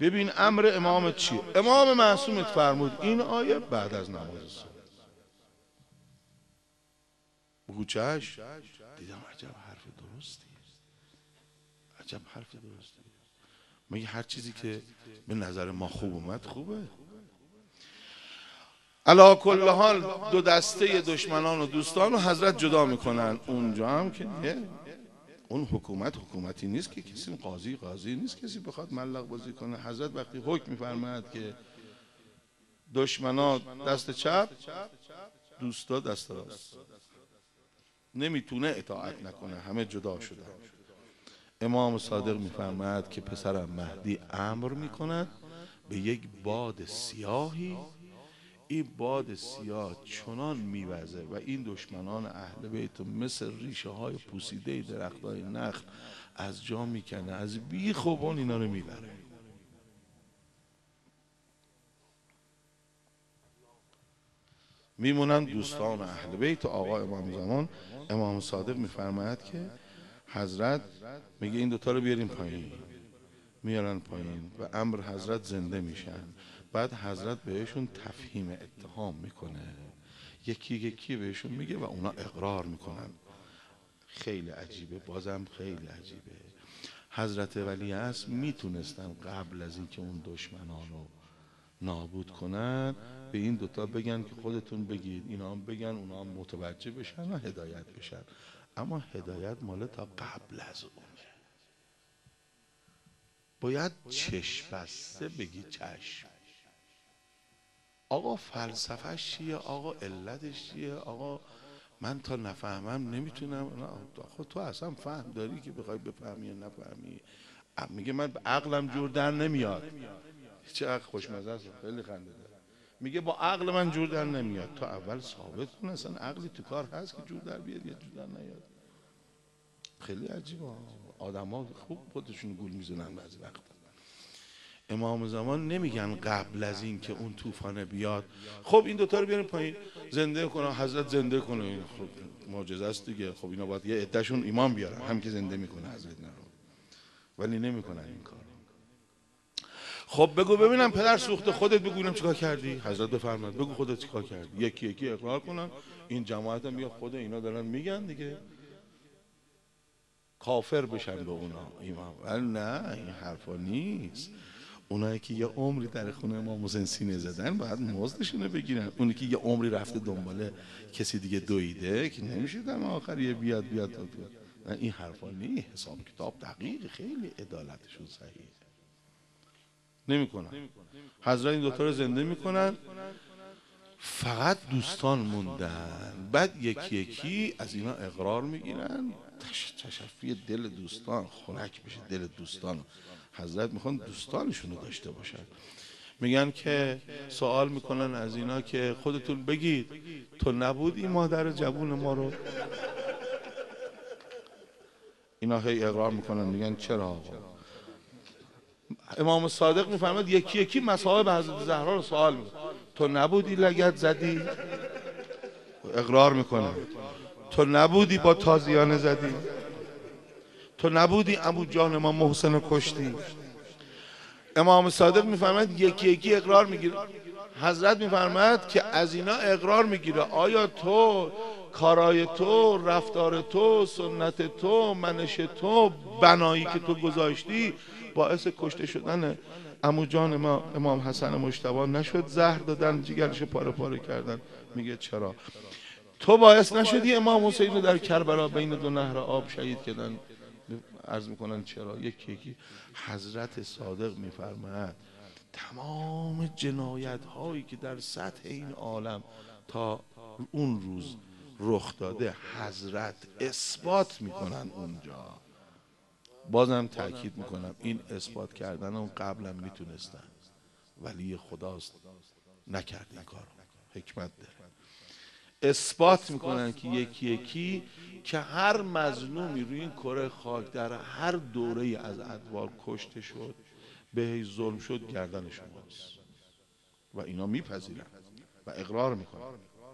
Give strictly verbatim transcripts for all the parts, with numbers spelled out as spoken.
ببین امر امامت چیه؟ امام معصومت فرمود این آیه بعد از نماز صبح. بگو چش. دیدم عجب حرف درستی، عجب حرف درستی. میگه هر چیزی که به نظر ما خوب اومد خوبه. علا کل حال دو دسته دشمنان و دوستان رو حضرت جدا میکنن. اونجا هم که نه، اون حکومت حکومتی نیست که کسی، قاضی قاضی نیست کسی بخواد ملق بازی کنه. حضرت وقتی حکم میفرماید که دشمنا دست چپ، دوستا دست راست، نمیتونه اطاعت نکنه، همه جدا شدن. امام صادق میفرماید که پسرم مهدی امر میکند به یک باد سیاهی، این باد سیاه چنان میوزه و این دشمنان اهل بیت مثل ریشه های پوسیده درخت های نخل از جا میکنه، از بی خوبان اینا رو میبره. میمونن دوستان اهل بیت آقا امام زمان. امام صادق میفرماید که حضرت میگه این دوتا رو بیاریم پایین، میارن پایین و امر حضرت زنده میشن. بعد حضرت بهشون تفهیم اتهام میکنه، یکی یکی بهشون میگه و اونا اقرار میکنن. خیلی عجیبه، بازم خیلی عجیبه. حضرت ولیعصر میتونستن قبل از اینکه اون دشمنان رو نابود کنن به این دوتا بگن که خودتون بگید، اینا هم بگن، اونا هم متوجه بشن و هدایت بشن. اما هدایت مال تا قبل از اونه. باید چشم بسته بگی چشم. آقا فلسفهش چیه؟ آقا علتش چیه؟ آقا من تا نفهمم نمیتونم. آخه تو اصلا فهم داری که بخوای بفهمی یا نفهمی؟ میگه من عقلم جور در نمیاد. چقدر خوشمزه است، خیلی خنده داره. میگه با عقل من جور در نمیاد. تو اول ثابت کن اصلا عقلی تو کار هست که جور در بیاد یا جور در نیاد. خیلی عجیبه. آدما خوب خودشون گول میزنن بعضی وقتا. امام زمان نمیگن قبل از این که اون طوفان بیاد خب این دوتا رو بیاریم پایین زنده کنه، حضرت زنده کنه. خب معجزه است دیگه. خب اینا باید یه عدهشون ایمان بیارن، هم که زنده میکنه حضرت نرو، ولی نمیکنن این کار. خب بگو ببینم پدر سوخت خودت، بگو ببینم چیکار کردی. حضرت بفرمایید بگو خودت چیکار کردی. یکی یکی اقرار کنن. این جماعت هم بیا خود اینا دارن میگن دیگه، کافر بشن به اونا ایمان. ولی نه، این حرفا نیست. اونایی که یه عمری در خونه امام حسین سینه زدن باید مزدشون رو بگیرن. اونی که یه عمری رفته دنبال کسی دیگه دویده که نمیشه در آخر یه بیاد بیاد تو. نه این حرفا نیست. حساب کتاب دقیق، خیلی عدالتشون صحیح نمیکنن. حضرت این دوتا رو زنده میکنن، فقط دوستان موندن. بعد یکی یکی از اینا اقرار میگیرن، تشفی دل دوستان خنک بشه. دل دوستان حضرت میخوان دوستانشون رو داشته باشن. میگن که سوال میکنن از اینا که خودتون بگید تو نبودی مادر جوون ما رو؟ اینا هی اقرار میکنن، میگن چرا آقا؟ امام صادق میفرماد یکی یکی مصاحب حضرت زهرا رو سوال میکنن تو نبودی لگد زدی؟ اقرار میکنن. تو نبودی با تازیانه زدی؟ تو نبودی عمو جان ما محسن رو کشتی؟ امام صادق میفرماید یکی یکی اقرار میگیره. حضرت میفرماید که از اینا اقرار میگیره آیا تو کارای تو، رفتار تو، سنت تو، منش تو، بنایی که تو گذاشتی باعث کشته شدن عمو جان ما امام حسن مجتبی نشد؟ زهر دادن جیگرشو پاره پاره کردن. میگه چرا؟ تو باعث نشدی امام حسین رو در کربلا بین دو نهر آب شهید کردن؟ عرض میکنن چرا؟ یکی یکی. حضرت صادق میفرماید تمام جنایت هایی که در سطح این عالم تا اون روز رخ داده حضرت اثبات میکنن اونجا. بازم تاکید میکنم این اثبات کردن اون قبلا میتونستن، ولی خداست نکرد این کارو، حکمت داره. اثبات میکنن که یکی یکی که هر مظلومی روی این کره خاک در هر دوره از ادوار کشته شد، به ظلم شد، گردن شماست. و اینا میپذیرن و اقرار میکنن.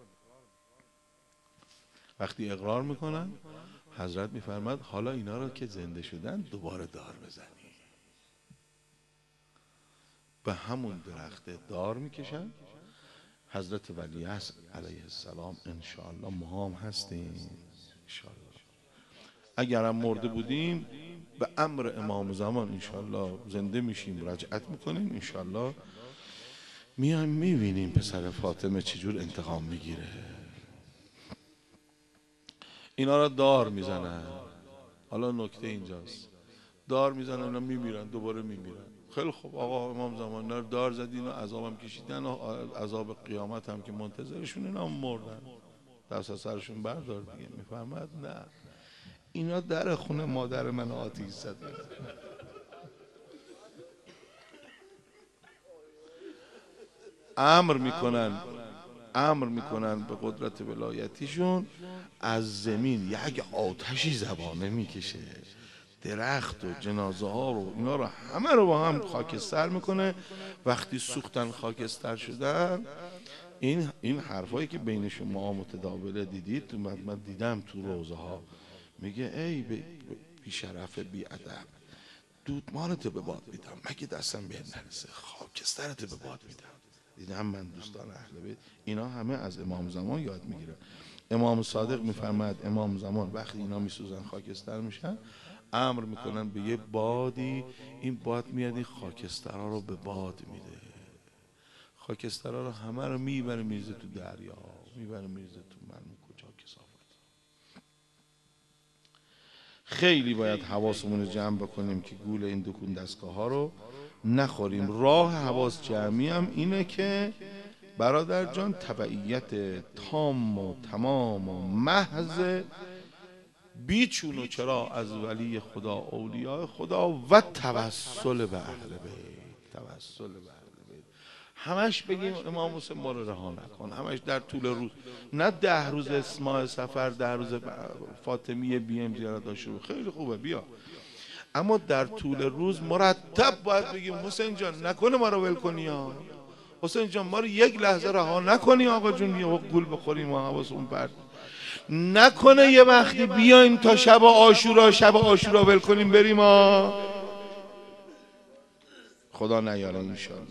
وقتی اقرار میکنن حضرت میفرماد حالا اینا رو که زنده شدن دوباره دار بزنی. به همون درخت دار میکشن. حضرت ولیعصر علیه السلام انشاءالله ما هم هستیم انشاءالله. اگرم مرده بودیم به امر امام زمان انشاءالله زنده میشیم، رجعت میکنیم انشاءالله، میایم میبینیم پسر فاطمه چجور انتقام میگیره. اینا را دار میزنن. حالا نکته اینجاست، دار میزنن اینا میمیرن، دوباره میمیرن. خیلی خوب آقا امام زمان اینا دار زدین و عذاب هم کشیدن و عذاب قیامت هم که منتظرشون، اینا هم مردن، دست از سرشون بردار دیگه. میفهمد؟ نه، اینا در خونه مادر من آتیش زدن. امر میکنن امر میکنن به قدرت ولایتیشون از زمین یک آتشی زبانه میکشه، درخت و جنازه ها رو اینا رو همه رو با هم خاکستر میکنه. وقتی سوختن خاکستر شدن، این این حرفایی که بین شما متداوله دیدید، من دیدم تو روزه ها، میگه ای بی شرف بی ادب، دودمانتو به باد میدم، مگه دستم بهت نرسه، خاکسترتو به باد میدم. دیدم من دوستان اهل بیت اینا همه از امام زمان یاد میگیرن. امام صادق میفرماد امام زمان وقتی اینا میسوزن خاکستر میشن، امر میکنن به یه بادی، این باد میاد این خاکسترها رو به باد میده، خاکسترها رو همه رو میبره میریزه تو دریا، میبره میریزه تو من کجا کثافت. خیلی باید حواسمون رو جمع بکنیم که گول این دکون دستگاه ها رو نخوریم. راه حواس جمعی هم اینه که برادر جان تبعیت تام و تمام و محض بیچون و چرا از ولی خدا، اولیاء خدا و توسل به اهل بیت، توسل به اهل بیت. همش بگیم امام حسین ما رو رها نکن، همش در طول روز، نه ده روز ماه سفر، ده روز فاطمیه بیم زیارت داشته، خیلی خوبه بیا، اما در طول روز مرتب باید بگیم حسین جان نکنه ما رو ول کنی ها، حسین جان ما رو یک لحظه رها نکنی آقا جون، یه گول بخوریم و حواسمون پرت نکنه، یه وقتی بیایم تا شب عاشورا، شب عاشورا ول کنیم بریم ها، خدا نیاره انشاءالله.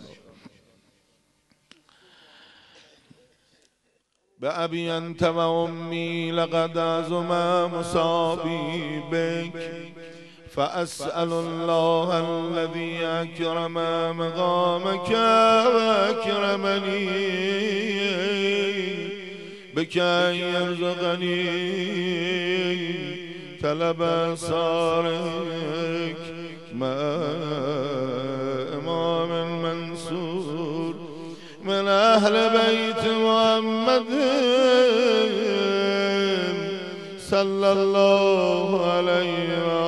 به ابی انت و امی لقد عظم مصابی بک فاسأل الله الذي اکرم مقامک و اکرمنی بک ان یرزقنی طلب سارک مع امام منصور من اهل بیت محمد صلی الله علیه و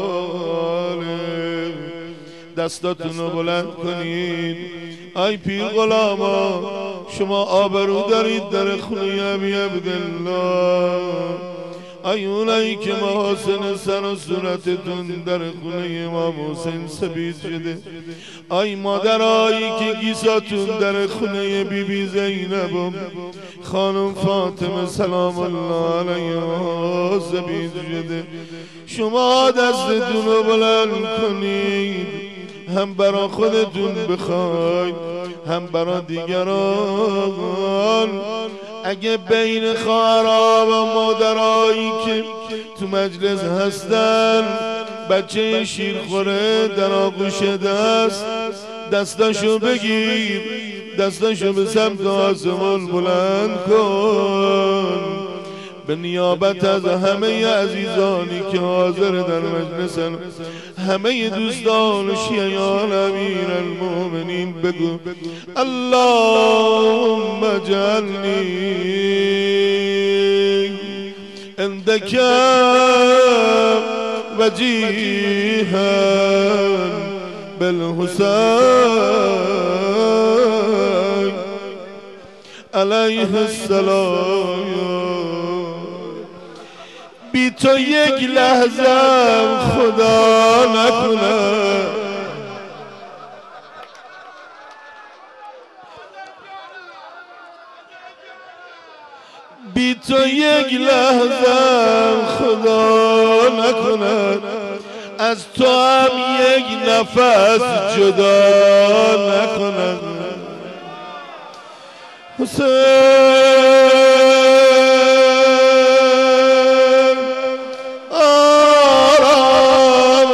آله. دستاتون رو بلند کنید. ای پیر غلاما، شما آبرو دارید در خونه ابی عبدالله. ای اونایی که محاسن سر و صورتتون در خونه امام حسین سپید شده، ای مادرایی که گیساتون در خونه بی بی زینب و خانم فاطمه سلام الله علیها سپید شده، شما دستتون رو بلند کنید، هم برا خودتون بخواید هم برا دیگران. اگه بین خواهرها و مادرایی که تو مجلس هستن بچه شیرخوره در آغوش دست، دستاشو بگیر، دستاشو به سمت آسمان بلند کن، به نیابت از همه عزیزانی که حاضر در مجلسن، همه دوستان و شیعان امیر المؤمنین بگو اللهم اجعلنی عندك وجیها بالحسین علیه السلام. بی تو یک لحظه خدا نکنه، بی تو یک لحظه خدا نکنه، از تو هم یک نفس جدا نکنه. حسین آرام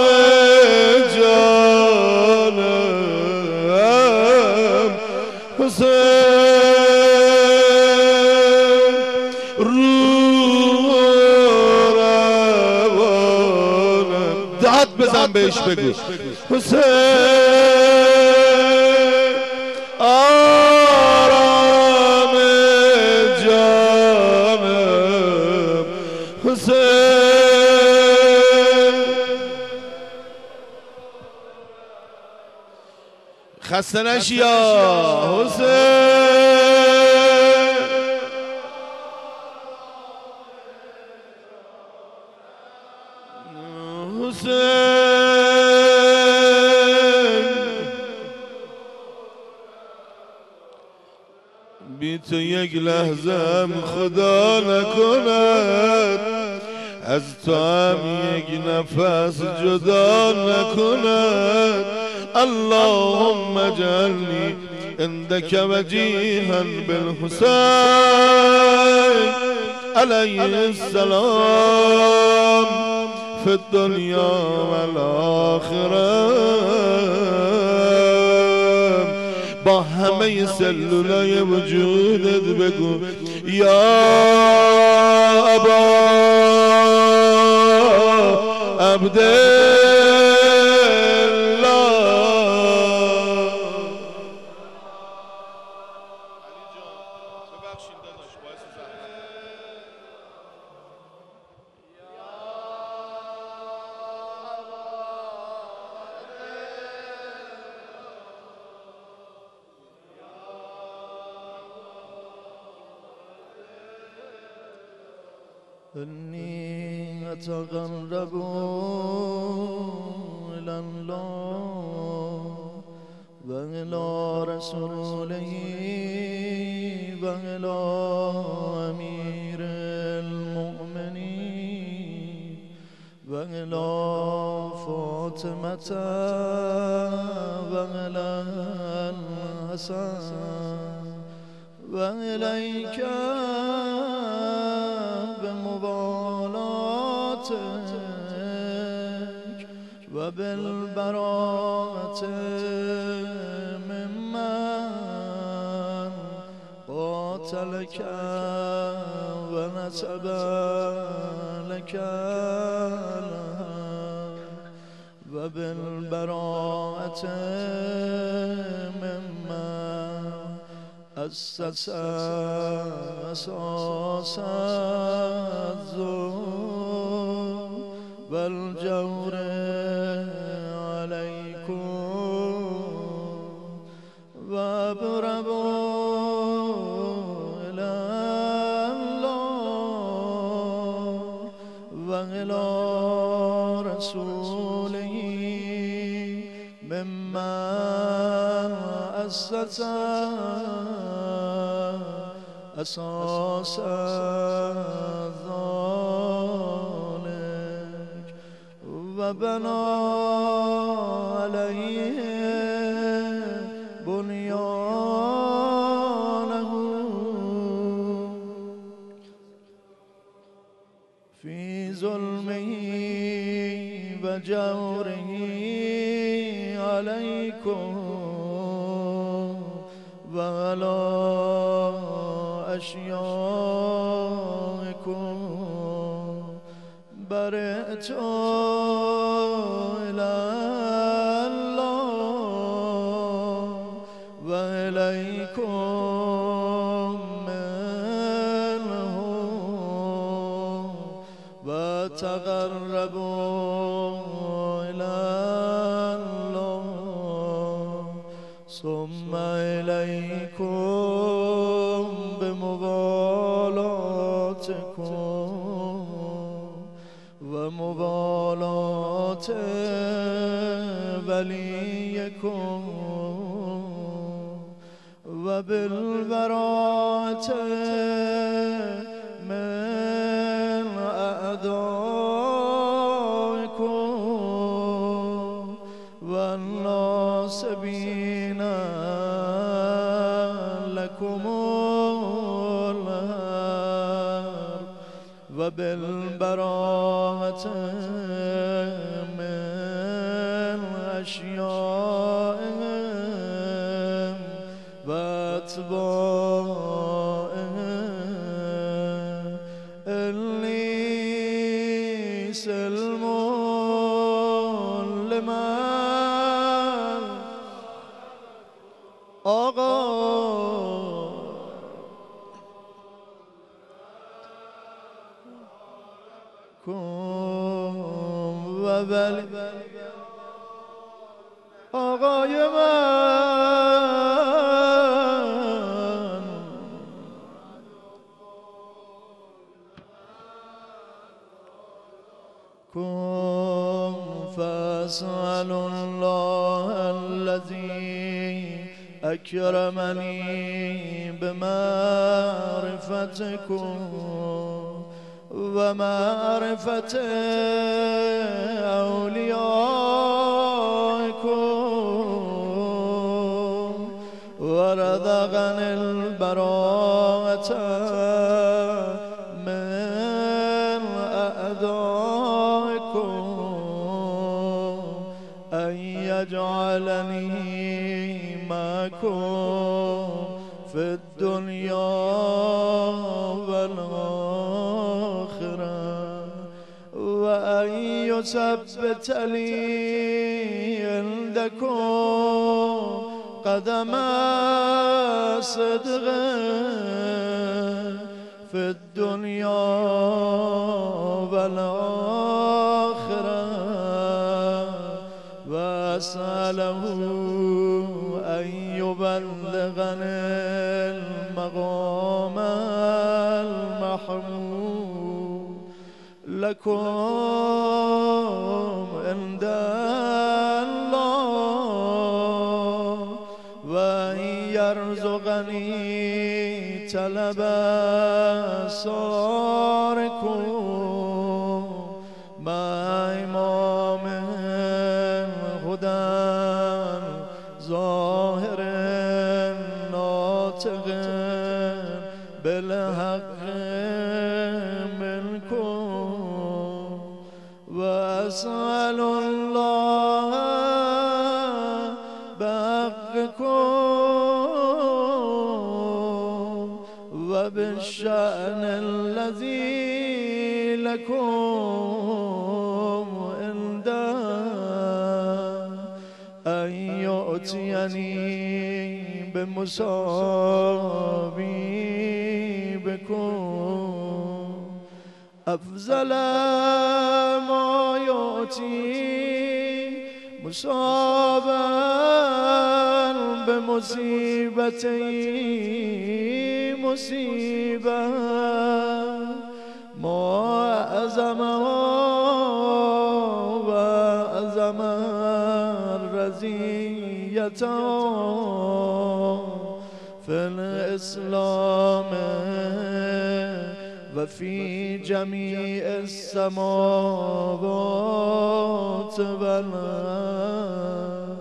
جانم حسین روح روانم داد بزن بهش بگو حسین آرام جانم حسین خسته نشی یا حسین حسین بی تو یک لحظه خدا نکند از تو هم یک نفس جدا نکند اللهم اجعلنی عندك وجيها بالحسين عليه السلام في الدنيا والآخرة با همه سلولای وجودت بگو یا ابا عبدالله إني أتقرب إلى الله وإلى رسوله وإلى أمير المؤمنين وإلى فاطمة وإلى الحسن وإليك بمبالاتك وبالبراءة ممن قاتلك ونسب لك وبالبراءة ممن أسس أساس الظلم والجور عليكم وابربوا إلى الله وإلى رسوله ممن أسس أساس ذلك وبنى عليه بنيانه في ظلمه وجوره عليكم وعلى أشيائكم برئت إلى الله وإليكم منه وتقربوا إلى الله ثم إليكم بموالاتكم وموالات وليكم وبالبراءة من أعدائكم والناصبين لكم و بالبراءة من أشيائهم و أتباعهم إني سلم لمن آقا کن و ولی آقای من کن فاسأل الله الذي أكرمني بمعرفتكم ومعرفة أوليائكم ورزقني البراءة من أعدائكم أن يجعلني معكم في الدنيا والآخرة وأن يثبت لي عندكم قدم صدق في الدنيا والآخرة وأسأله أن يبلغني المقام المحمود لكم عند الله وأن يرزقني طلب صاركم مع إمام هدى ظاهر ناطق بالحق منكم وأسأل الله بحقكم وبالشأن الذي لكم عنده أن يؤتيني بمصابي بكم أفضل ما يؤتي مصابا بمصيبتي مصيبة ما أعظمها وأعظم الرزية في الإسلام وفي جميع السماوات والأرض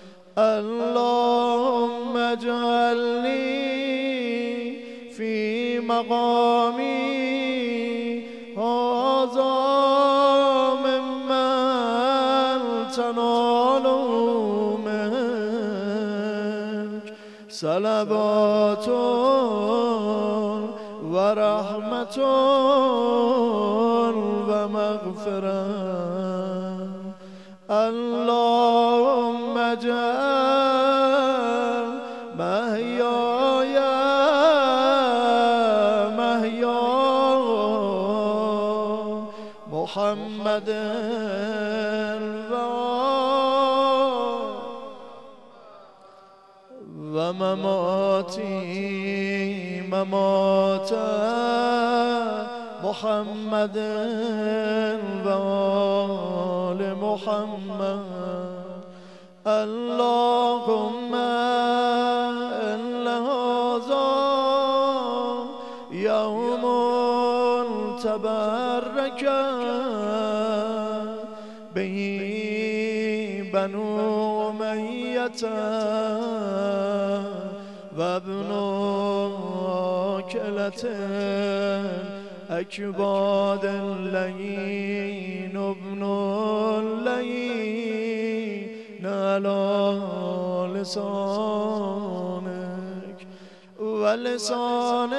اللهم اجعلني في مقامي هذا ممن تنال منك صلوات ورحمة ومغفرة اللهم اجعل محياي محيا محمد ومماتي ممات محمد وآل محمد اللهم إن هذا يوم تبارك به بنو أمية وابن عاكلة أكباد اللين ابن اللين على لسانك ولسان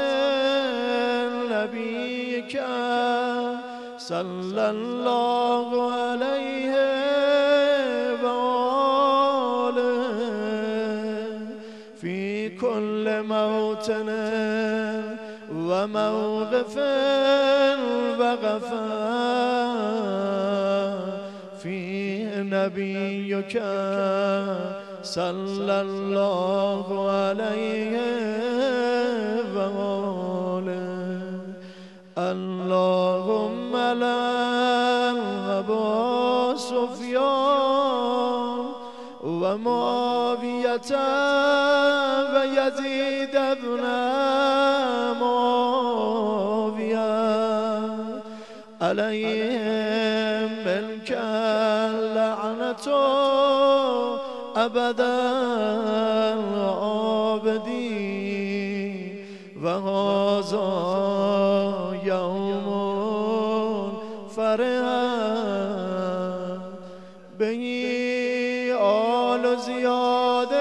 نبيك صلى الله عليه وآله في كل موطن وموقف وقفا فيه نبيك صلى الله عليه وآله اللهم لا أبا سفيان ومعاوية ويزيد بن معاوية عليهم منك اللعنة أبدا الآبدين وهذا يوم فرح به آل زياد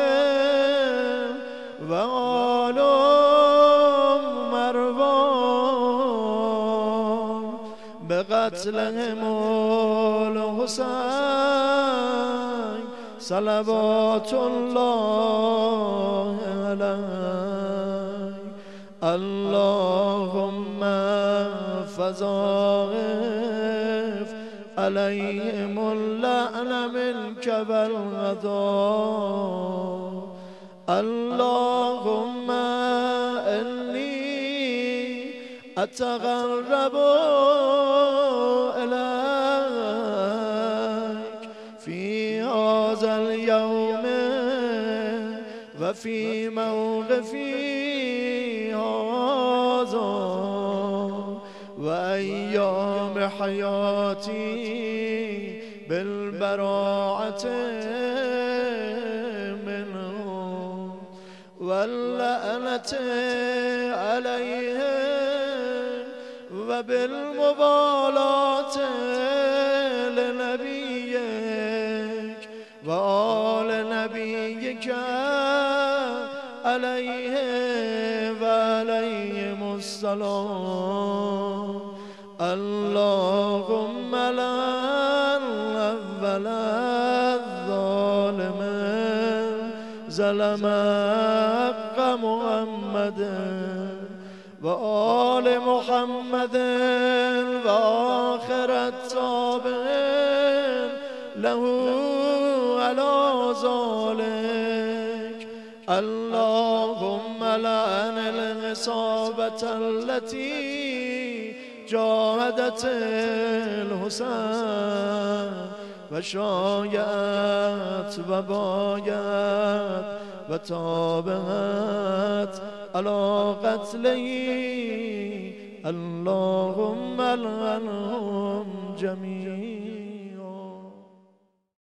وآل مروان بقتلهم الحسين صلوات الله عليه اللهم فضائف عليهم اللعن منك والغضب اللهم إني أتغرب إليك في هذا اليوم وفي موقفي هذا وأيام حياتي بالبراعة منه واللعنة عليه وبالمبالاة لنبيك وآل نبيك عليه وعليهم السلام اللهم لعن أول الظالم ظلم حق محمد وآل محمد وآخر التابعين له على ذلك اللهم لعن العصابة التي جاهدت الحسين وشايعت وبايعت وتابعت على قتله اللهم لعنهم جميعا.